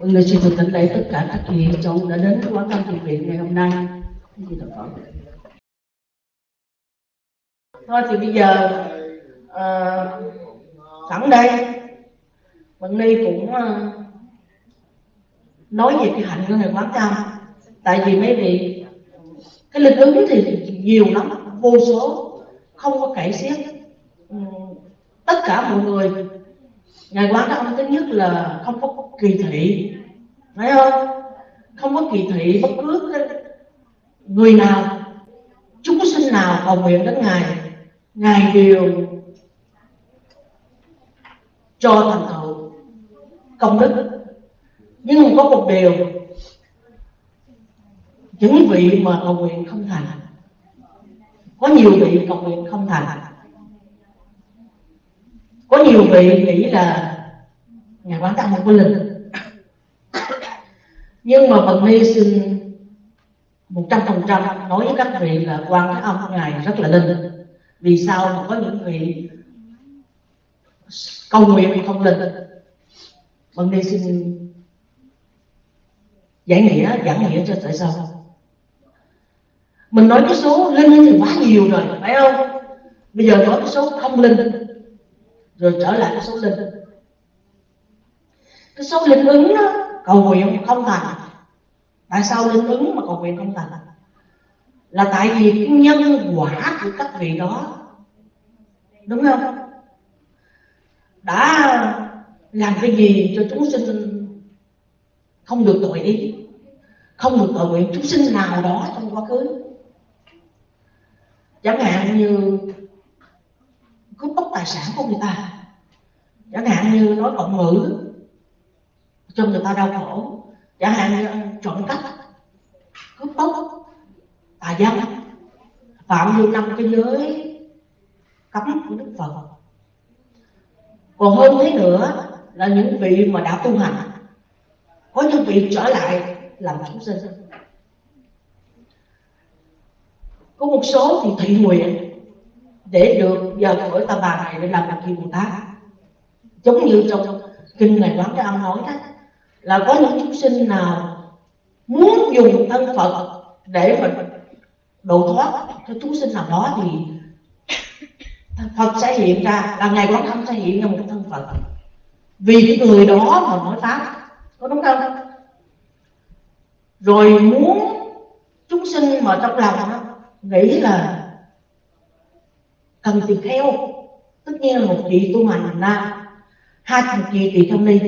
Người xin được thỉnh lễ tất cả các vị trong đã đến quán cơm thiện viện ngày hôm nay. Thôi thì bây giờ sẵn đây Vận Ni cũng nói về cái hạnh của ngày quán cơm. Tại vì mấy vị cái linh ứng thì nhiều lắm, vô số, không có kể xiết. Tất cả mọi người ngày quán cơm thứ nhất là không có kỳ thị, phải không? Không có kỳ thị bất cứ người nào, chúng sinh nào cầu nguyện đến Ngài đều cho thành tựu công đức. Nhưng có một điều, những vị mà cầu nguyện không thành, có nhiều vị cầu nguyện không thành, có nhiều vị nghĩ là Ngài Quán Tâm không có linh. Nhưng mà Vận Ni xin 100% nói với các vị là Quan Thế Âm của Ngài rất là linh. Vì sao mà có những vị cầu nguyện không linh? Vận Ni xin giảng nghĩa cho tại sao. Mình nói cái số linh thì quá nhiều rồi, phải không? Bây giờ nói cái số không linh, rồi trở lại cái số linh. Cái số linh ứng đó, cầu nguyện không thành. Tại sao linh ứng mà cầu nguyện không thành? Là tại vì cái nhân quả của các vị đó, đúng không? Đã làm cái gì cho chúng sinh không được tội ý, không được tội nguyện chúng sinh nào đó trong quá khứ. Chẳng hạn như cướp bóc tài sản của người ta, chẳng hạn như nói cộng ngữ cho người ta đau khổ, chẳng hạn như trộm cắp, cướp bóc, tà dâm, phạm vô 5 cái giới cấm của Đức Phật. Còn hơn thế nữa là những vị mà đã tu hành, có những vị trở lại làm chúng sinh. Có một số thì thị nguyện để được vào cõi Ta Bà này để làm Bạch Kỳ Bồ Tát. Giống như trong kinh Ngài Quán Thế Âm nói đó, là có những chúng sinh nào muốn dùng thân Phật để mà độ thoát cho chúng sinh nào đó thì Phật sẽ hiện ra, là Ngài Quán Âm sẽ hiện ra một thân Phật vì cái người đó mà nói pháp, có đúng không? Rồi muốn chúng sinh mà trong lòng đó nghĩ là cần tỳ kheo, tất nhiên là một vị tu hành nam, hai thằng chị tỳ kheo ni,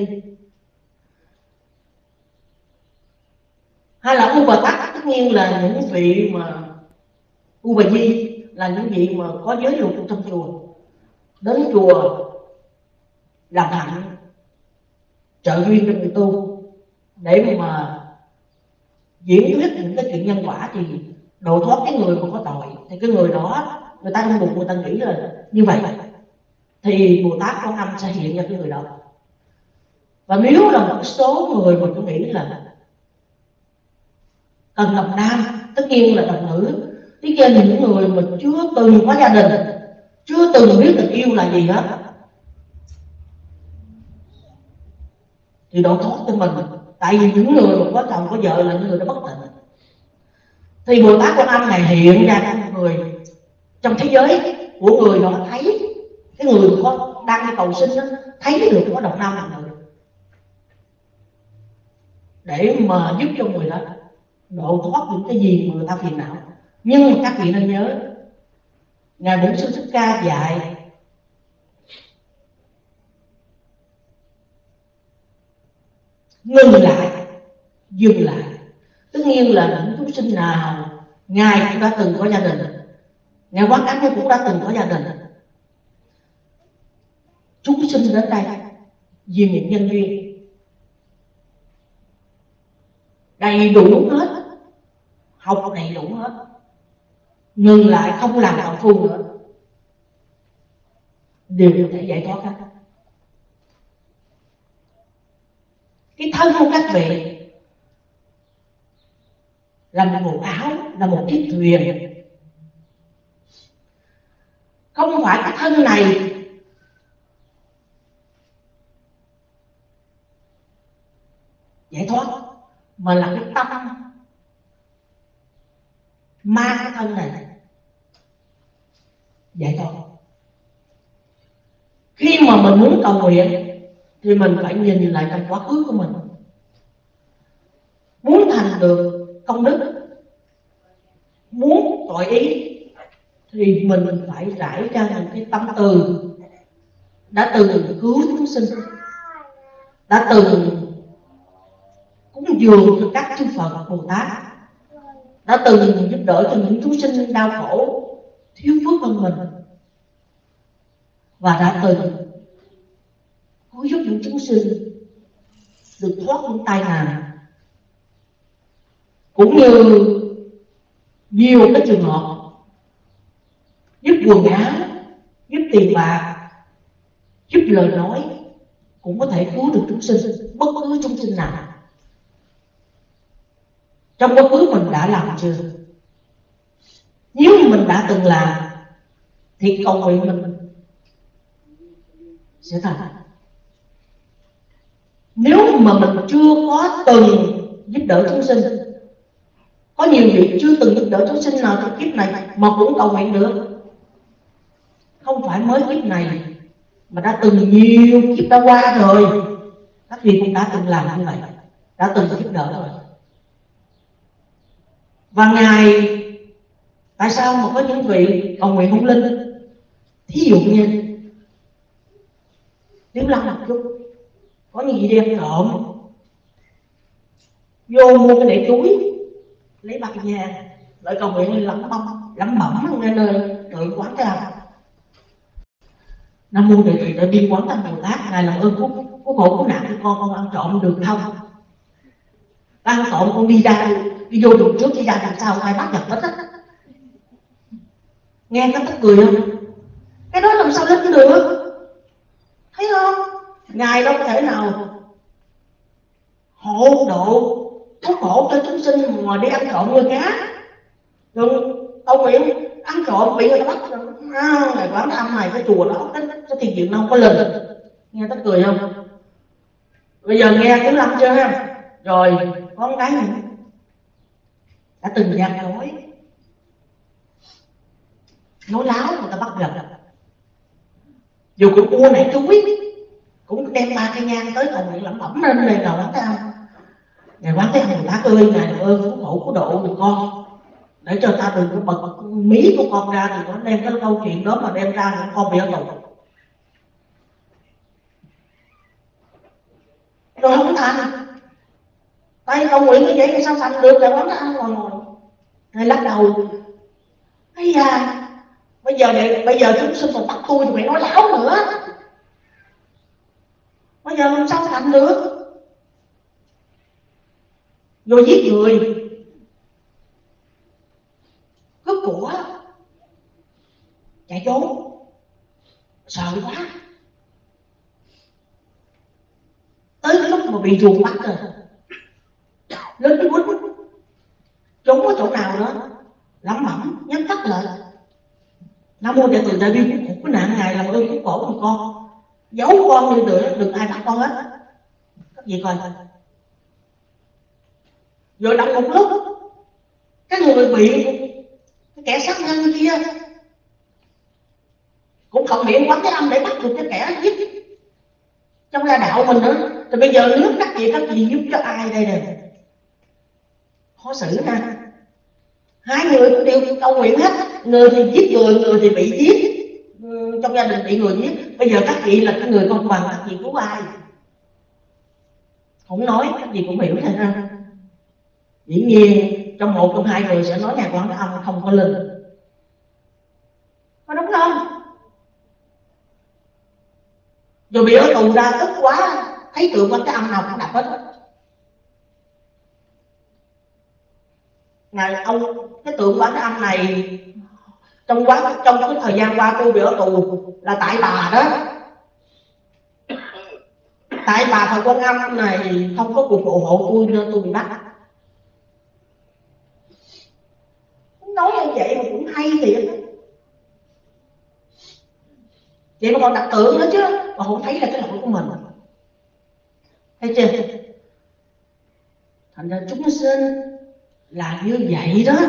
hay là U Bà Tát, tất nhiên là những vị mà U Bà Di là những vị mà có giới luật trong chùa, đến chùa làm hạnh trợ duyên cho người tu để mà diễn thuyết những cái chuyện nhân quả thì độ thoát cái người mà có tội. Thì cái người đó người ta trong bụng người ta nghĩ là như vậy thì Bồ Tát Quan Âm sẽ hiện ra cái người đó. Và nếu là một số người mà tôi nghĩ là cần đồng nam, tất nhiên là đồng nữ, tất nhiên là những người mà chưa từng có gia đình, chưa từng biết tình yêu là gì hết, thì độ thoát cho mình. Tại vì những người mà có chồng có vợ là những người đã bất tịnh, thì Bồ Tát Quan Âm này hiện ra trong người, trong thế giới của người đó, thấy cái người có đang đi cầu sinh đó, thấy được có đồng nam đồng nữ để mà giúp cho người đó độ thoát những cái gì mà người ta phiền não. Nhưng mà các vị nên nhớ, Ngài Bổn Sư Thích Ca dạy ngừng lại, dừng lại. Tất nhiên là những chúng sinh nào Ngài cũng đã từng có gia đình, Ngài Quán Âm cũng đã từng có gia đình. Chúng sinh đến đây vì những nhân duyên đầy đủ hết, học đầy đủ hết, ngừng lại không làm đạo phu nữa, đều có thể giải thoát hết. Cái thân của các vị là một bộ áo, là một chiếc thuyền. Không phải cái thân này giải thoát, mà là cái tâm mang cái thân này giải thoát. Khi mà mình muốn cầu nguyện thì mình phải nhìn lại trong quá khứ của mình. Muốn thành được công đức, muốn tội ý, thì mình phải rải ra những cái tâm từ đã từng cứu chúng sinh, đã từng cúng dường cho các chư Phật Bồ Tát, đã từng giúp đỡ cho những chúng sinh đau khổ thiếu phước hơn mình, và đã từng cứu giúp những chúng sinh được thoát những tai nạn, cũng như nhiều cái trường hợp giúp quần áo, giúp tiền bạc, giúp lời nói, cũng có thể cứu được chúng sinh, bất cứ chúng sinh nào. Trong quá khứ mình đã làm chưa? Nếu mình đã từng làm thì cầu nguyện mình sẽ thành. Nếu mà mình chưa có từng giúp đỡ chúng sinh, có nhiều vị chưa từng giúp đỡ chúng sinh nào trong kiếp này mà cũng cầu nguyện được. Không phải mới kiếp này, mà đã từng nhiều kiếp đã qua rồi, các vị cũng đã từng làm như vậy, đã từng giúp đỡ rồi. Và Ngài, tại sao mà có những vị cầu nguyện hung linh? Thí dụ như Tiếu Lâm một chút, có những vị đem trộm vô mua cái nệm chuối, lấy bạc vàng, lại cầu nguyện lẩm bẩm nghe nơi tự quán ra Nam mô Đại Từ Đại Bi Quán Tâm Bồ Tát, Ngài làm ơn cứu khổ cứu nạn cho con ăn trộm được không? Ăn trộm con đi vô đường trước, đi ra đằng sau, ai bắt gặp hết á. Nghe có tức cười không? Cái đó làm sao lên được? Thấy không? Ngài đâu có thể nào hộ độ cứu khổ cho chúng sinh mà đi ăn trộm như cá. Rồi ông nguyện ăn trộm bị người ta bắt rồi, Ngài Quán Âm này cái chùa đó, cái thiền viện đâu có lên. Nghe tức cười không? Bây giờ nghe Tiếu Lâm chưa ha? Rồi có một cái này đã từng gian nói láo người ta bắt gặp, dù cũng mua nẻ chuối cũng đem 3 cây nhang tới cầu nguyện lẩm bẩm lên này cầu Quán Thế Âm. Ngài Quán Thế Âm Bồ Tát ơi, Ngài ơi cứu khổ cứu độ được con, để cho ta đừng có bật mí của con ra, thì nó đem cái câu chuyện đó mà đem ra thì con bị ở tù. Rồi không thành. Tay cầu nguyện như vậy thì sao thành được? Ngài Quán Thế Âm ngồi Ngài lắc đầu. Ây da, bây giờ chúng sinh còn bắt tôi thì phải nói láo nữa. Bây giờ làm sao thành được? Rồi giết người, cướp của, chạy trốn, sợ quá. Tới cái lúc mà bị ruồng bắt rồi, lên cái quýnh, trốn ở chỗ nào đó, lẩm bẩm nhắm mắt lại. Nam mô Đại Từ Đại Bi cái nạn Ngài làm ơn cứu khổ của con, giấu con như đừng ai bắt con hết. Các vị coi. Rồi đọc một lúc, cái người bị cái kẻ sát nhân kia cũng cầu nguyện Quán Thế Âm để bắt được cái kẻ giết trong gia đạo mình nữa. Thì bây giờ nếu các vị giúp cho ai đây nè? Khó xử ha. Hai người cũng đều cầu nguyện hết, người thì giết người thì bị giết, trong gia đình bị người giết. Bây giờ các vị là cái người công bằng, các vị cứu ai? Không nói, các vị cũng hiểu rồi ha. Dĩ nhiên trong một trong hai người sẽ nói Ngài Quán Thế Âm không có linh, có đúng không? Rồi bị ở tù ra tức quá, thấy tượng Quán Thế Âm nào cũng đập hết. Ngài ông cái tượng Quán Thế Âm này trong cái thời gian qua tôi bị ở tù là tại bà đó. Tại bà Phật Quan Âm này không có cuộc hộ hộ tôi nên tôi bị bắt. Nói như vậy mà cũng hay thiệt. Vậy mà còn đặt tượng nữa chứ, mà không thấy là cái lỗi của mình. Thấy chưa? Thành ra chúng sinh là như vậy đó.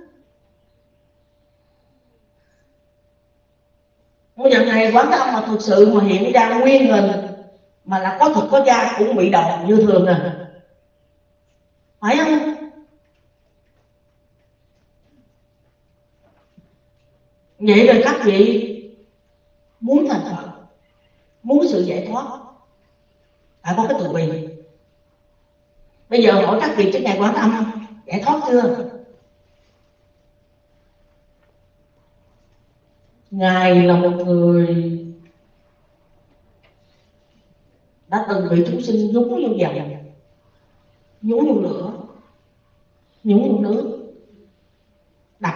Bây giờ ngày Quán Âm mà thực sự mà hiện ra nguyên hình mà là có thực có da cũng bị đòn như thường à, phải không? Vậy rồi các vị muốn thành Phật, muốn sự giải thoát, phải có cái từ bi. Bây giờ hỏi các vị trước ngày Quán Âm giải thoát chưa? Ngài là một người đã từng bị chúng sinh nhúng vô dầu, nhúng vô lửa, nhúng vô nước, đập,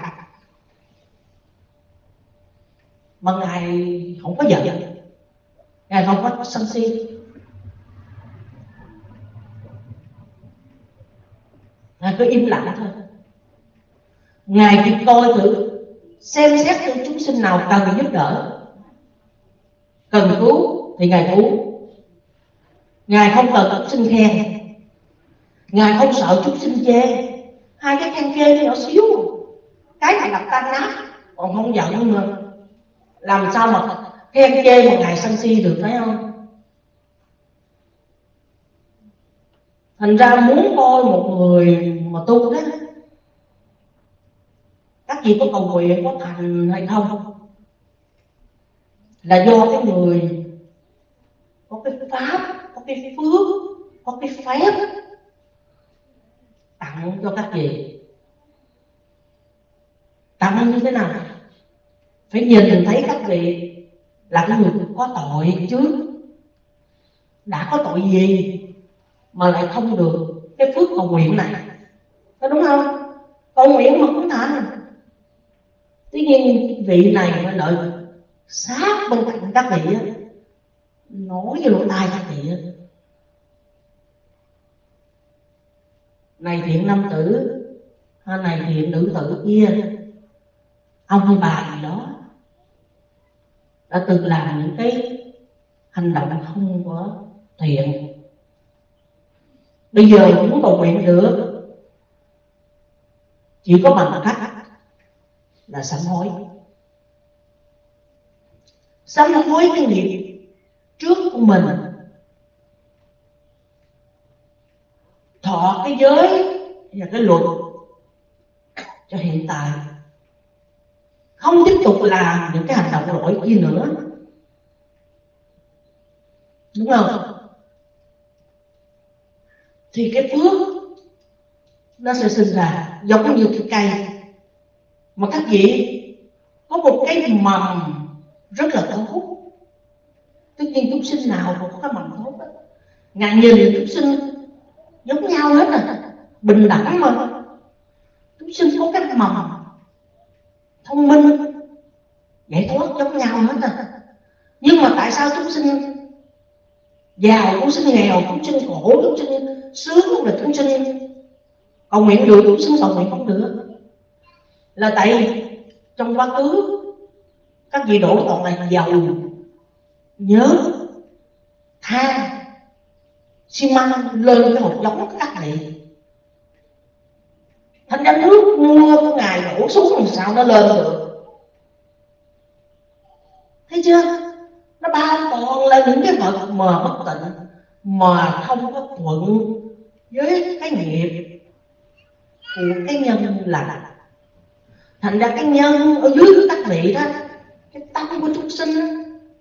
mà Ngài không có giận, Ngài không có sân si, Ngài cứ im lặng thôi. Ngài chỉ coi thử, xem xét thử chúng sinh nào cần giúp đỡ, cần cứu thì Ngài cứu. Ngài không cần chúng sinh khen, Ngài không sợ chúng sinh chê. Hai cái khen chê nhỏ xíu, cái này làm tan nát, còn không giận mà làm sao mà khen chê mà Ngài sân si được, phải không? Thành ra muốn coi một người mà tu đó, các vị có cầu nguyện có thành hay không là do cái người có cái pháp, có cái phước, có cái phép tặng cho các vị. Tặng như thế nào? Phải nhìn thấy các vị là cái người có tội trước, đã có tội gì mà lại không được cái phước cầu nguyện này, có đúng không? Cầu nguyện mà cũng thành. Tuy nhiên vị này phải lợi sát bên cạnh các vị á, nói với lỗ tai các vị á: này thiện nam tử, hay này thiện nữ tử kia, ông hay bà gì đó đã từng làm những cái hành động không có thiện, bây giờ muốn cầu nguyện được chỉ có bằng cách là sám hối. Sám hối cái nghiệp trước của mình, thọ cái giới và cái luật cho hiện tại, không tiếp tục làm những cái hành động lỗi kia nữa, đúng không? Thì cái phước nó sẽ sinh ra giống như cái cây mà các vị có một cái mầm rất là tốt. Tất nhiên chúng sinh nào cũng có cái mầm tốt đó. Ngài nhìn chúng sinh giống nhau hết à, bình đẳng mà. Chúng sinh có cái mầm thông minh, giải thoát giống nhau hết à. Nhưng mà tại sao chúng sinh giàu, chúng sinh nghèo, chúng sinh khổ, chúng sinh sướng, là chúng sinh cầu nguyện được, chúng sinh cầu nguyện không được? Là tại trong quá khứ các vị đổ toàn là giàu, nhớ, tha, xi măng lên cái hột giống của các vị. Thành ra nước mưa của Ngài đổ xuống làm sao nó lên được? Thấy chưa? Nó bao toàn là những cái vật mà bất tịnh, mà không có thuận với cái nghiệp của cái nhân lành. Thành ra cái nhân ở dưới của các vị đó, cái tâm của chúng sinh đó,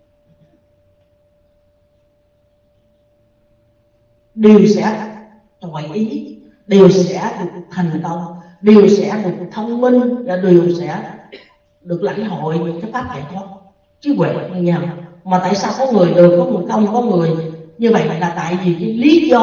đều sẽ toại ý, đều sẽ được thành công, đều sẽ được thông minh, và đều sẽ được lãnh hội những cái pháp giải thoát trí huệ như nhau. Mà tại sao có người được, có người không, có người như vậy? Là tại vì cái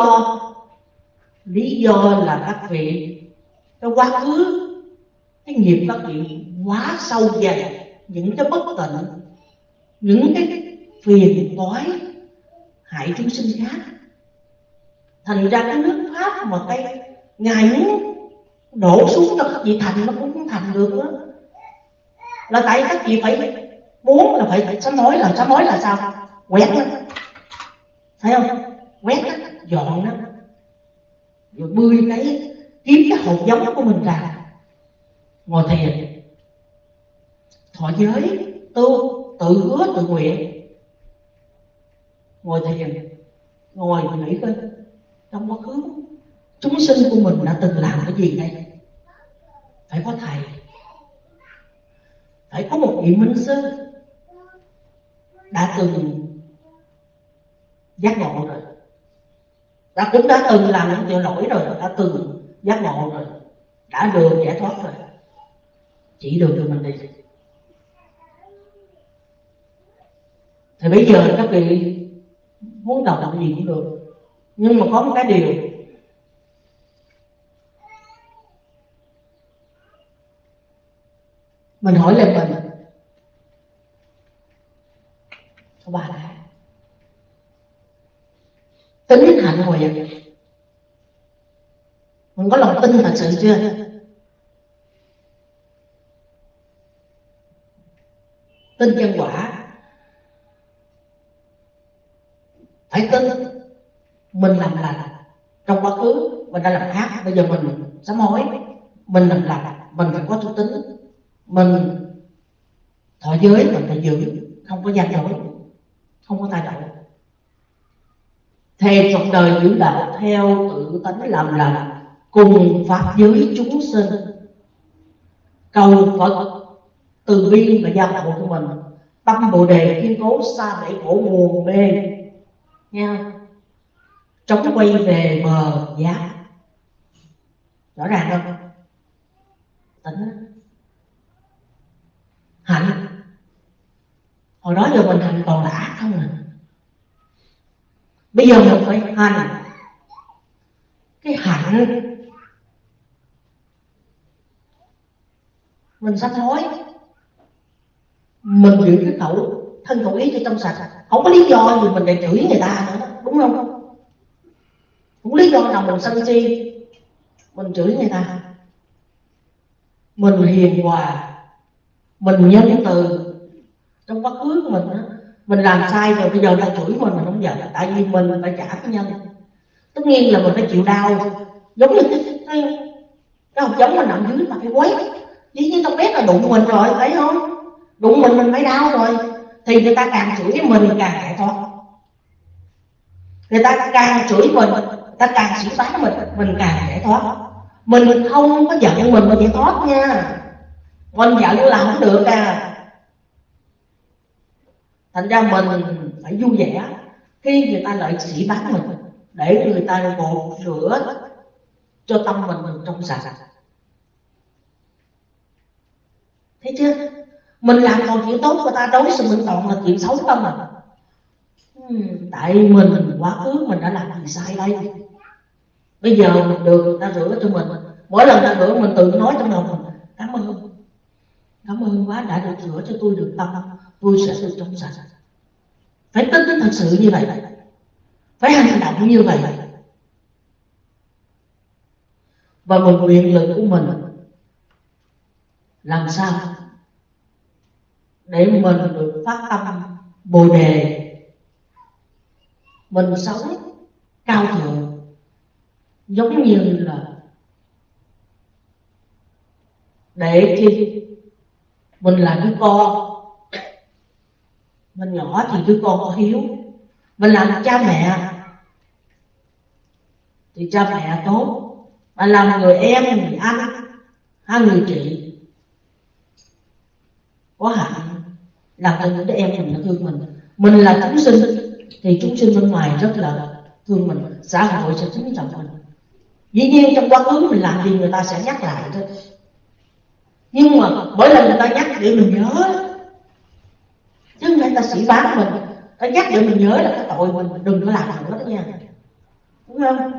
lý do là các vị cái quá khứ, cái nghiệp các vị quá sâu dày, những cái bất tịnh, những cái phiền toái hại chúng sinh khác. Thành ra cái nước pháp mà cái Ngài muốn đổ xuống cho các vị thành, nó cũng không thành được nữa. Là tại các vị phải muốn là phải sám hối. Là sám hối là sao? Quét nó, phải không? Quét nó, dọn nó. rồi bươi cái kiếm cái hột giống của mình ra, ngồi thiền, thọ giới, tu, tự hứa tự nguyện, ngồi thiền, ngồi nghĩ coi trong quá khứ chúng sinh của mình đã từng làm cái gì đây. Phải có thầy, phải có một vị minh sư đã từng giác ngộ rồi, cũng đã từng làm những tội lỗi rồi, đã từng giác ngộ rồi, đã được giải thoát rồi, chỉ đường cho mình đi. Thì bây giờ các vị muốn đọc làm gì cũng được, nhưng mà có một cái điều mình hỏi lên mình có bà đã tính hạnh nguyện, mình có lòng tin thật sự chưa? Tin nhân quả, phải tin mình làm lành trong quá khứ, mình đã làm ác, bây giờ mình sám hối, mình làm lành, mình phải có tu tín, mình thọ giới, mình phải giữ, không có gian dối, không có thay đổi. Thề cuộc đời giữ đạo theo tự tánh làm lành, cùng pháp giới chúng sinh, cầu Phật từ bi và gia hộ của mình, tâm bồ đề kiên cố, xa bể khổ nguồn mê nha, chống quay về bờ giác. Rõ ràng không? Tỉnh hạnh, hồi đó giờ mình hành toàn là ác không à, bây giờ mình phải hành cái hạnh, mình sám hối, mình giữ cái thân khẩu ý cho trong sạch, không có lý do gì mình để chửi người ta nữa, đúng không? Không có lý do nào mình sân si mình chửi người ta. Mình hiền hòa, mình nhân từ. Trong quá khứ của mình á, mình làm sai rồi, bây giờ ta chửi mình không giận, tại vì mình phải trả cái nhân. Tất nhiên là mình phải chịu đau, giống như cái hộp giống mình nằm dưới mà phải quét, dĩ nhiên tao biết là đụng mình rồi, thấy không? Đụng mình phải đau rồi, thì người ta càng chửi mình càng giải thoát. Người ta càng chửi mình, người ta càng xỉ vả mình càng giải thoát. Mình không có giận mình mà giải thoát nha, mình giận là không được à. Thành ra mình phải vui vẻ khi người ta lại xỉ vả mình, để người ta gột rửa cho tâm mình được trong sạch. Thấy chưa? Mình làm còn chuyện tốt, người ta đối xử mình toàn là chuyện xấu không à. Tại mình quá khứ mình đã làm gì sai đây, bây giờ mình được người ta rửa cho mình. Mỗi lần người ta rửa mình tự nói trong lòng mình cảm ơn quá đã được rửa cho tôi được tâm, tôi sẽ được trong sạch. Phải tính thật sự như vậy, phải hành động như vậy. Và mình nguyện lực của mình làm sao để mình được phát tâm bồ đề, mình sống cao thượng, giống như là để khi mình là đứa con, mình nhỏ thì đứa con có hiếu, mình làm cha mẹ thì cha mẹ tốt, mà làm người em, người anh, hai người chị có hạnh, làm cho những đứa em mình nó thương mình. Mình là chúng sinh thì chúng sinh bên ngoài rất là thương mình, xã hội sẽ kính trọng mình. Dĩ nhiên trong quá khứ mình làm gì người ta sẽ nhắc lại thôi, nhưng mà mỗi lần người ta nhắc để mình nhớ, chứ không phải người ta sĩ báng mình, ta nhắc để mình nhớ là cái tội mình đừng có làm nữa đó nha, đúng không?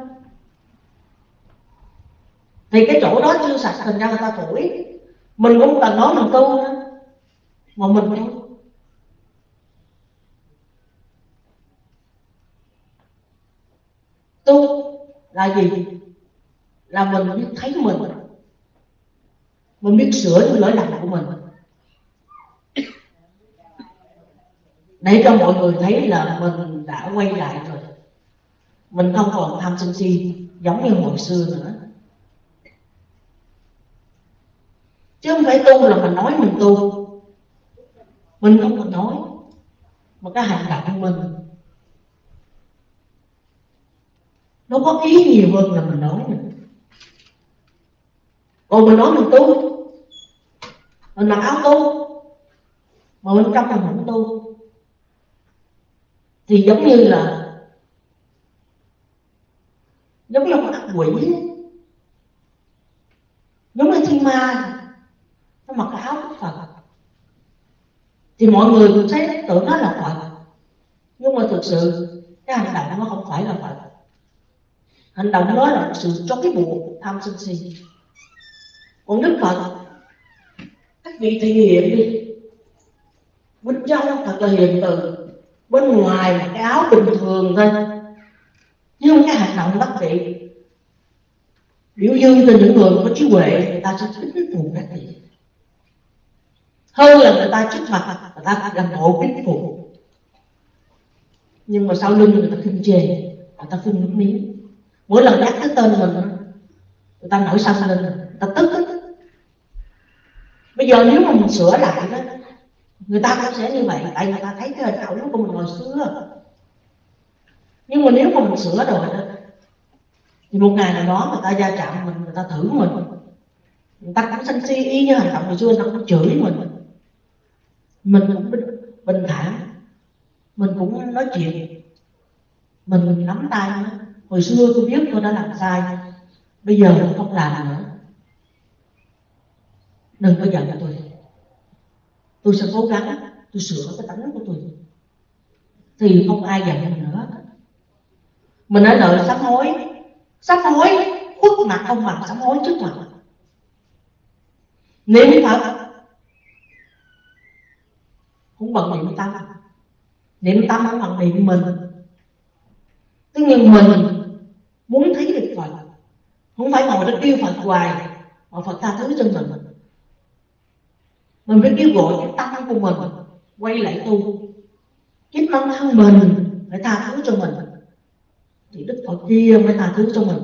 Thì cái chỗ đó chưa sạch, thành ra người ta thổi. Mình cũng cần nói mình tu nữa, mà mình không. Tu là gì? Là mình biết thấy mình biết sửa những lỗi lầm của mình, để cho mọi người thấy là mình đã quay lại rồi, mình không còn tham sân si, giống như hồi xưa nữa. Chứ không phải tu là mình nói mình tu. Mình không cần nói, mà cái hành động của mình nó có ý nhiều hơn là mình nói nữa. Còn mình nói mình tu, mình mặc áo tu, mà bên trong mình không tu, thì giống như một ác quỷ, giống như thiên ma. Nó mặc cái áo Phật thì mọi người cũng thấy tưởng nó là Phật, nhưng mà thực sự cái hành động nó không phải là Phật. Hành động đó là sự trói buộc tham sân si. Còn Đức Phật, các vị thể hiện đi, bên trong thật là hiền từ, bên ngoài là cái áo bình thường thôi, nhưng cái hành động các vị biểu dương cho những người có trí huệ, người ta sẽ thuyết phục các vị hơn là người ta trước mặt người ta làm bộ thuyết phục, nhưng mà sau lưng người ta khinh chê, người ta phun nước miếng. Mỗi lần nhắc cái tên mình, người ta nổi sân lên, người ta tức. Bây giờ nếu mà mình sửa lại đó, người ta cũng sẽ như vậy, tại người ta thấy cái hình ảnh của mình hồi xưa. Nhưng mà nếu mà mình sửa rồi đó, thì một ngày nào đó người ta va chạm mình, người ta thử mình, người ta cũng sân si y như hành động hồi xưa, người ta cũng chửi mình cũng bình thản, mình cũng nói chuyện, mình nắm tay nữa. Hồi xưa tôi biết tôi đã làm sai, bây giờ tôi không làm nữa, đừng có giận tôi sẽ cố gắng tôi sửa cái tánh của tôi, thì không ai giận mình nữa. Mình đã đợi sám hối khuất mặt không bằng sám hối trước mặt. Niệm Phật cũng bằng niệm tâm không bằng niệm mình. Thế nhưng mình muốn thấy được Phật, không phải ngồi đó kêu Phật hoài, mà Phật tha thứ cho mình. Mình phải kêu gọi cái tâm của mình quay lại tu, chính bản thân mình phải tha thứ cho mình, thì Đức Phật kia mới tha thứ cho mình.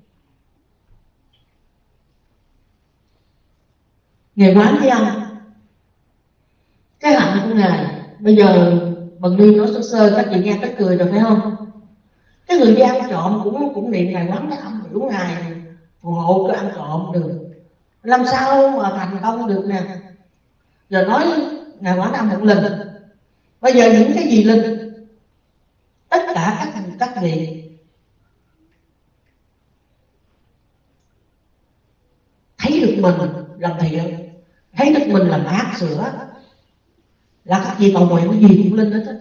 Ngài Quán Thế Âm, cái hạnh của Ngài bây giờ Bần Ni nói sơ sơ, các chị nghe các cười rồi phải không? Cái người đi ăn trộm cũng niệm Ngài Quán Thế Âm, biểu Ngài phù hộ cái ăn trộm được, làm sao mà thành công được nè. Giờ nói Ngài Quán Thế Âm một linh, bây giờ những cái gì linh, tất cả các vị thấy được mình làm thiện, thấy được mình làm ác sửa, là các vị cầu nguyện cái gì cũng linh hết á,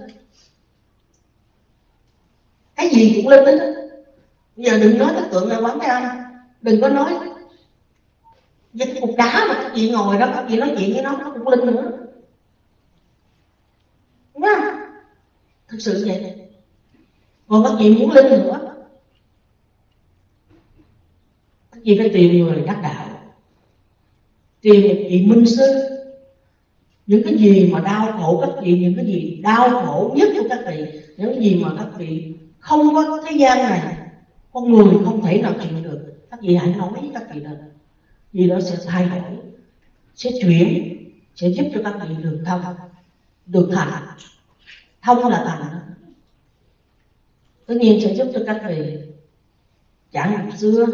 cái gì cũng linh hết á. Bây giờ đừng nói cái tượng Ngài Quán Thế Âm, đừng có nói với cái cục đá mà các vị ngồi đó, các vị nói chuyện với nó cũng linh nữa, đúng không? Thực sự vậy. Còn các vị muốn linh nữa, các vị phải tìm người đắc đạo, tìm một vị minh sư. Những cái gì mà đau khổ các vị, những cái gì đau khổ nhất của các vị, những cái gì mà các vị không có thế gian này, con người không thể nào chịu được, các vị hãy nói với các vị đó, vì nó sẽ thay đổi, sẽ chuyển, sẽ giúp cho các vị được thông, được thành. Thông là thành đó, tất nhiên sẽ giúp cho các vị chẳng nghiệp xưa,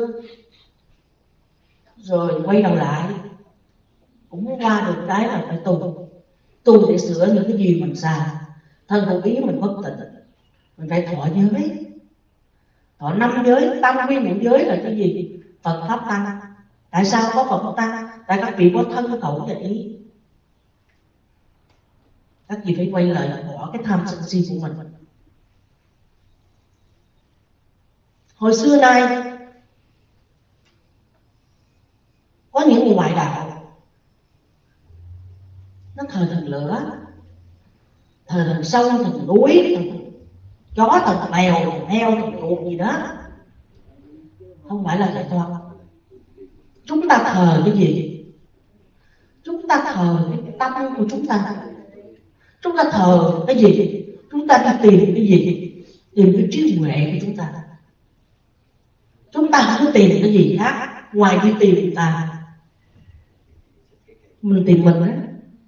rồi quay đầu lại cũng qua được cái là phải tu để sửa những cái gì mình sai. Thân khẩu ý mình bất tịnh, mình phải thọ giới, thọ 5 giới, tam quy ngũ giới là cái gì? Phật pháp tăng. Tại sao có Phật tăng? Tại các vị có thân khẩu và ý. Các vị phải quay lại bỏ cái tham sân si của mình. Hồi xưa nay có những người ngoại đạo nó thờ thần lửa, thờ thần sông, thần núi, thần chó, thần mèo, thần heo, thần chuột gì đó, không phải là giải thoát. Chúng ta thờ cái gì? Chúng ta thờ cái tâm của chúng ta. Chúng ta thờ cái gì? Chúng ta đi tìm cái gì? Tìm cái trí huệ của chúng ta. Chúng ta không có tìm cái gì khác ngoài đi tìm người ta. Mình tìm mình á.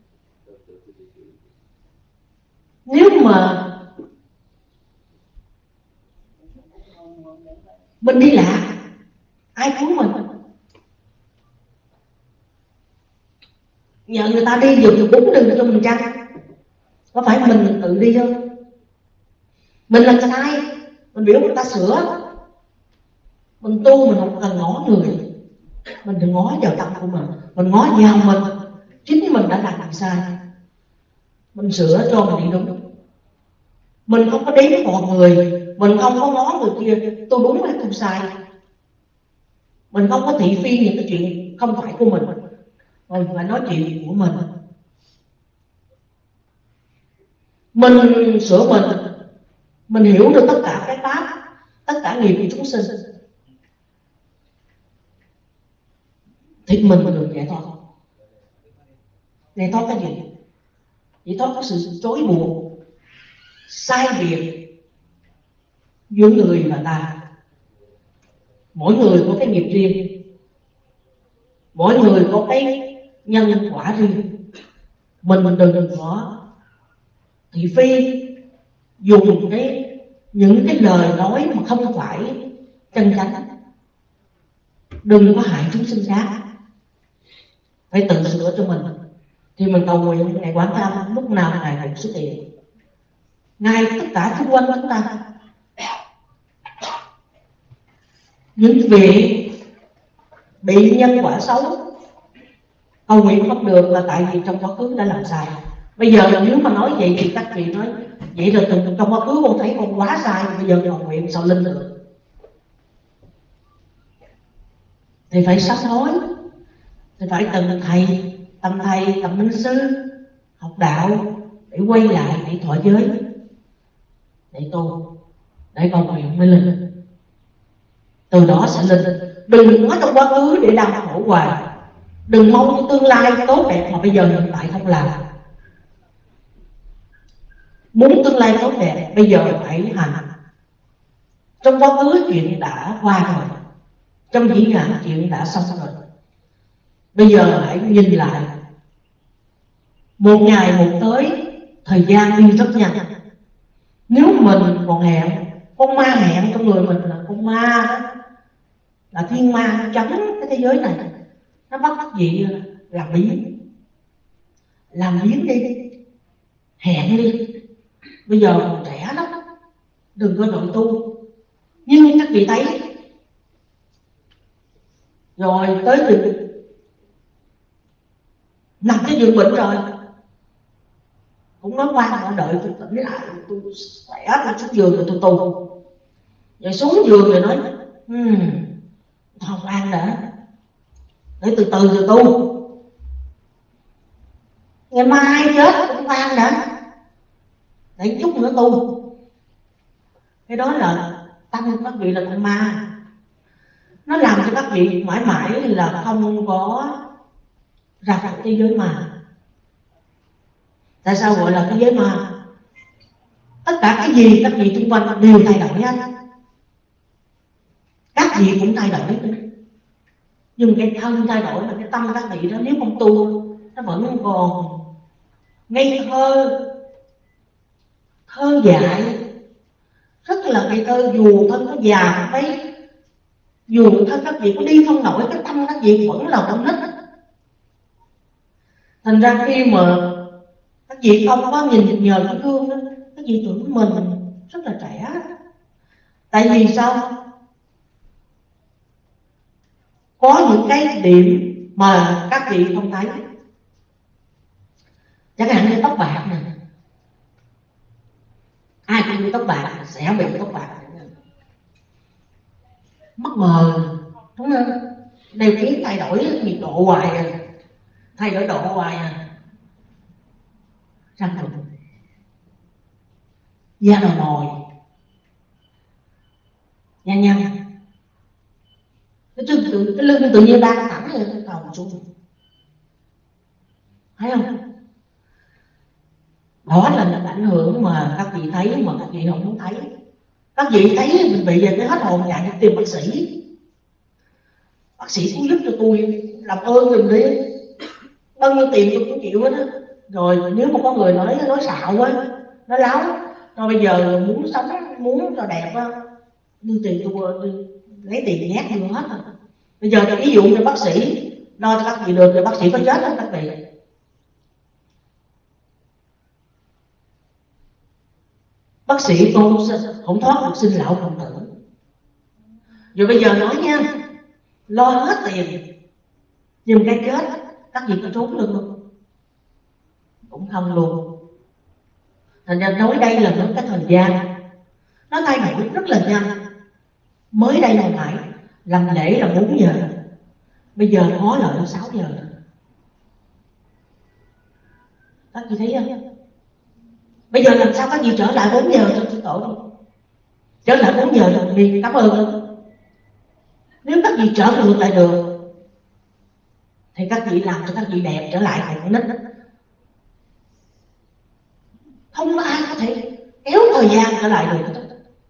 Nếu mà mình đi lạc, ai cứu mình? Nhờ người ta đi giùm bốn đường cho mình chăng? Có phải mình tự đi không? Mình làm sai, mình biểu người ta sửa. Mình tu mình không cần ngó người, mình đừng ngó vào tâm của mình ngó vào mình. Chính mình đã làm gì sai, mình sửa cho mình đi đúng. Mình không có đếm mọi người, mình không có ngó người kia tôi đúng hay tôi sai. Mình không có thị phi những cái chuyện không phải của mình phải nói chuyện của mình. Mình sửa mình hiểu được tất cả cái pháp, tất cả nghiệp của chúng sinh, thì mình được giải thoát. Giải thoát cái gì? Giải thoát có sự chối buộc, sai biệt giữa người và ta. Mỗi người có cái nghiệp riêng, mỗi người có cái nhân quả riêng. Mình đừng có thị phi, dùng những cái lời nói mà không phải chân chánh. Đừng có hại chúng sinh khác, phải tự sửa cho mình. Thì mình cầu nguyện Ngài Quán Thế lúc nào Ngài cũng xuất hiện, Ngài tất cả xung quanh chúng ta. Những vị bị nhân quả xấu cầu nguyện không được là tại vì trong quá khứ đã làm sai. Bây giờ nếu mà nói vậy thì các vị nói vậy rồi từ trong quá khứ con thấy con quá sai, bây giờ cầu nguyện sao linh được? Thì phải sám hối, thì phải từng thầy, tâm thầy, tâm minh sư học đạo để quay lại, để thọ giới, để tu, để cầu nguyện mới linh. Từ đó sẽ linh. Đừng nói trong quá khứ để đau khổ hoài, đừng mong cái tương lai tốt đẹp mà bây giờ hiện tại không làm. Muốn tương lai tốt đẹp bây giờ phải hành. Trong quá khứ chuyện đã qua rồi, trong dĩ vãng chuyện đã xong rồi, bây giờ hãy nhìn lại. Một ngày một tới, thời gian đi rất nhanh. Nếu mình còn hẹn, con ma hẹn trong người mình là con ma đó, là thiên ma chấm cái thế giới này, nó bắt gì làm biến. Làm biến đi, hẹn đi. Bây giờ còn trẻ lắm, đừng có nội tu. Nhưng các vị thấy rồi tới từ nằm cái giường bệnh rồi cũng nói qua đợi tôi tỉnh lại, tôi khỏe, tôi xuống giường rồi tôi tu. Rồi xuống giường rồi nói không ăn đã, để từ từ rồi tu. Ngày mai chết cũng ăn đã, để chút nữa tu. Cái đó là tâm các vị là con ma. Nó làm cho các vị mãi mãi là không có ra khỏi thế giới ma. Tại sao gọi là thế giới ma? Tất cả cái gì các vị xung quanh đều thay đổi hết. Các vị cũng thay đổi. Nhưng cái thân thay đổi là cái tâm các vị đó, nếu không tu nó vẫn còn ngây thơ, thơ dại, rất là ngây thơ. Dù thân có già mấy, dù thân các vị có đi không nổi, cái tâm các vị vẫn là con nít. Thành ra khi mà các vị không có nhìn nhờ cái gương đó, các vị tưởng mình rất là trẻ. Tại vì sao? Có những cái điểm mà các vị không thấy. Chẳng hạn như tóc bạc này, ai cũng bị tóc bạc sẽ bị tóc bạc. Mắt mờ, đúng không? Đều kiến thay đổi nhiệt độ hoài à, thay đổi độ hoài à. Răng rụng, da đầu nồi, nhăn nhăn, cái lưng tự nhiên đang thẳng lên cái đầu xuống, thấy không? Đó là những ảnh hưởng mà các vị thấy mà các vị không muốn thấy. Các vị thấy mình bị về cái hết hồn chạy đi tìm bác sĩ, bác sĩ cũng giúp cho tôi, làm ơn giùm đi, bao nhiêu tiền tôi cũng chịu hết á. Rồi nếu mà có người nói xạo quá, nói láo, rồi bây giờ muốn sống, muốn cho đẹp á, đưa tiền tôi, lấy tiền nhét vô hết rồi. Bây giờ ví dụ cho bác sĩ lo cho các vị được, thì bác sĩ có chết không các vị? Bác sĩ cô không thoát được sinh lão bệnh tử. Rồi bây giờ nói nha, lo hết tiền nhưng cái chết các vị có trốn được không? Cũng không luôn. Thành ra nói đây là nói cái thời gian nó thay đổi rất là nhanh. Mới đây hồi nãy làm lễ là 4 giờ, bây giờ có lợi là 6 giờ. Các chị thấy không? Bây giờ làm sao các chị trở lại 4 giờ cho tôi tổ đi. Trở lại 4 giờ rồi mình cảm ơn không? Nếu các chị trở ngược lại được thì các chị làm cho các chị đẹp trở lại thành con nít. Không có ai có thể kéo thời gian trở lại được.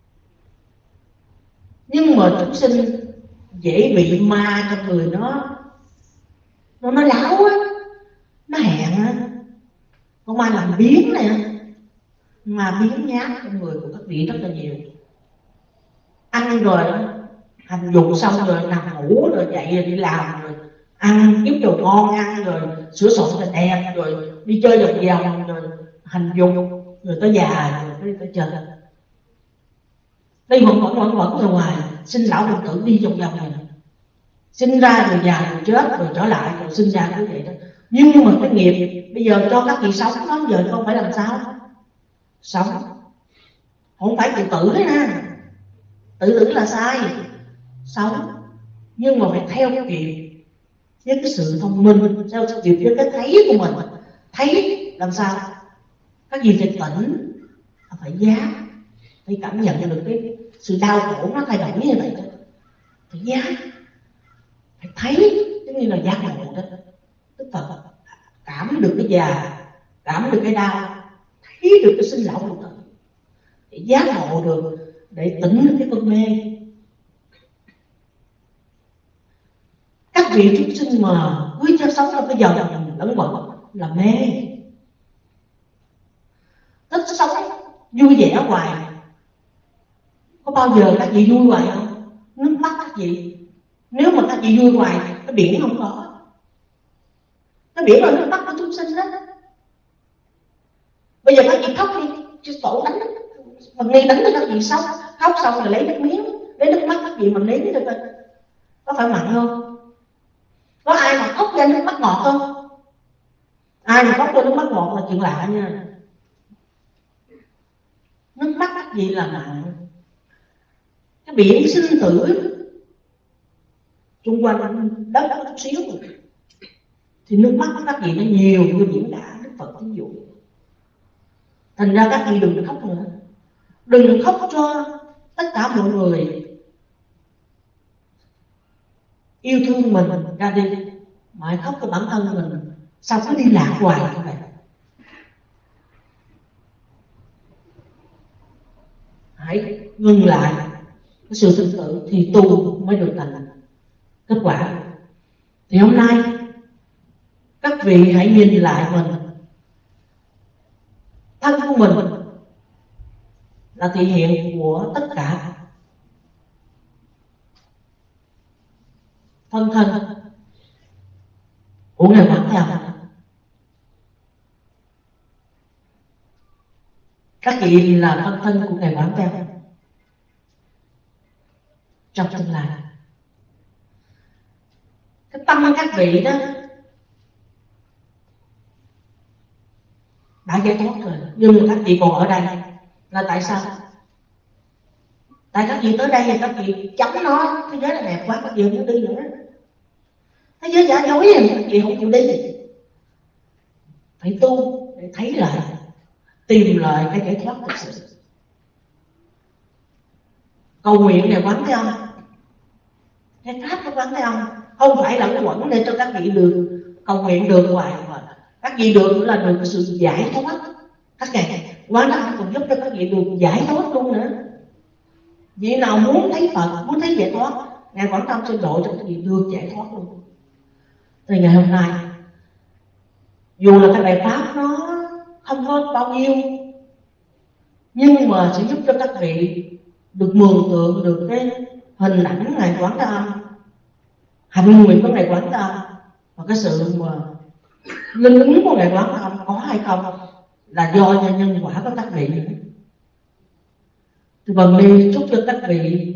Nhưng mà chúng sinh dễ bị ma trong người nó láo á, nó hẹn á. Con ma làm biến nè, mà biến nhát trong người của các vị rất là nhiều. Ăn rồi hành dụng xong rồi nằm ngủ, rồi dậy rồi đi làm, rồi ăn kiếm đồ ngon ăn, rồi sửa soạn cho đẹp, rồi đi chơi vòng vòng, rồi hành dụng, rồi tới già rồi tới chờ. Đây vẫn ra ngoài, sinh lão bệnh tử đi vòng vòng này, sinh ra rồi già rồi chết rồi trở lại rồi sinh ra như vậy đó. Nhưng mà cái nghiệp bây giờ cho các vị sống đó, giờ không phải làm sao sống, không phải tự tử đấy nha, tự tử là sai, sống nhưng mà phải theo kịp với cái sự thông minh, theo kịp với cái thấy của mình. Thấy làm sao các vị phải tỉnh, phải giác, phải cảm nhận được cái sự đau khổ nó thay đổi như vậy đó, phải giác, phải thấy, giống như là giác ngộ đó, tức là cảm được cái già, cảm được cái đau, thấy được cái sinh lão bệnh tử, để giác ngộ được, để tỉnh được cái cơn mê. Các vị chúng sinh mà cứ cho sống trong cái giờ lẫn quẩn là mê, thích sống vui vẻ hoài. Có bao giờ các vị vui hoài không? Nước mắt các vị, nếu mà các vị vui hoài, cái biển không có. Cái biển là nước mắt của chúng sinh đó. Bây giờ các vị khóc đi, chứ tổ đánh, mà nghi đánh cho các vị sống, khóc xong rồi lấy nước miếng, lấy nước mắt các vị mình nếm được, có phải mặn không? Có ai mà khóc ra nước mắt ngọt không? Ai mà khóc ra nước mắt ngọt là chuyện lạ nha. Nước mắt các vị là mặn. Cái biển sinh tử xung quanh đất có chút xíu rồi, thì nước mắt của các vị nó nhiều như biển cả. Đức Phật ví dụ. Thành ra các vị đừng khóc nữa, đừng khóc cho tất cả mọi người yêu thương mình ra đi, mà hãy khóc cho bản thân mình. Sao cứ đi lạc hoài như vậy? Hãy ngừng lại cái sự sinh tử thì tu mới được thành kết quả. Thì hôm nay các vị hãy nhìn lại mình, thân của mình là thể hiện của tất cả thân của Ngài Quán Thế Âm. Các vị là thân của Ngài Quán Thế Âm trong tương lai. Cái tâm các vị đó đã giải thoát rồi, nhưng mà các vị còn ở đây là tại sao? Tại các vị tới đây thì các vị chống nó, thế giới là đẹp quá, các vị không đi nữa. Thế giới giả dối thì các vị không chịu đi. Phải tu để thấy lại, tìm lại cái giải thoát thực sự. Cầu nguyện Ngài Quán Thế Âm, cái pháp của Quán Thế Âm không phải là cái quẩn để cho các vị được cầu nguyện được hoài, mà các vị được là được sự giải thoát. Các ngài Quán Thế Âm còn giúp cho các vị được giải thoát luôn nữa. Vị nào muốn thấy Phật, muốn thấy giải thoát Ngài Quảng Tâm xin độ cho các vị được giải thoát luôn. Thì ngày hôm nay dù là cái bài pháp nó không có bao nhiêu, nhưng mà sẽ giúp cho các vị được mường tượng được cái hình ảnh Ngài Quảng Tâm, hạnh nguyện của Ngài Quảng Tâm, và cái sự mà linh ứng của Ngài Quảng Tâm có hay không là do nhân quả của các vị. Thì Vân đi chúc cho các vị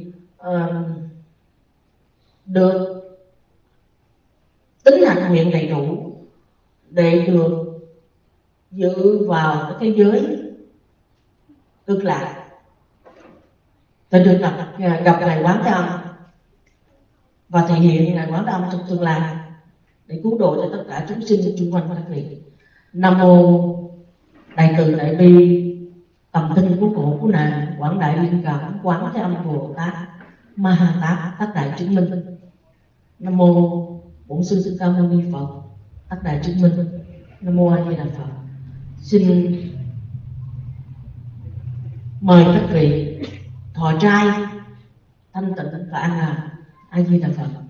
được tính hạnh nguyện đầy đủ để được dự vào cái thế giới cực lạc, để được gặp Ngài Quán Tâm và thể hiện Ngài Quán Tâm trong tương lai để cứu độ cho tất cả chúng sinh xung quanh các vị. Nam mô Đại từ Đại bi tầm tinh của cổ của nàng Quảng Đại Linh Cảm Quán Thế Âm Bồ Tát Ma Ha Tát tất đại chứng minh. Nam mô Bổn Sư Thích Ca Mâu Ni Phật tất đại chứng minh. Nam mô A Di Đà Phật. Xin mời các vị thọ trai thanh tịnh và an lạc. A Di Đà Phật.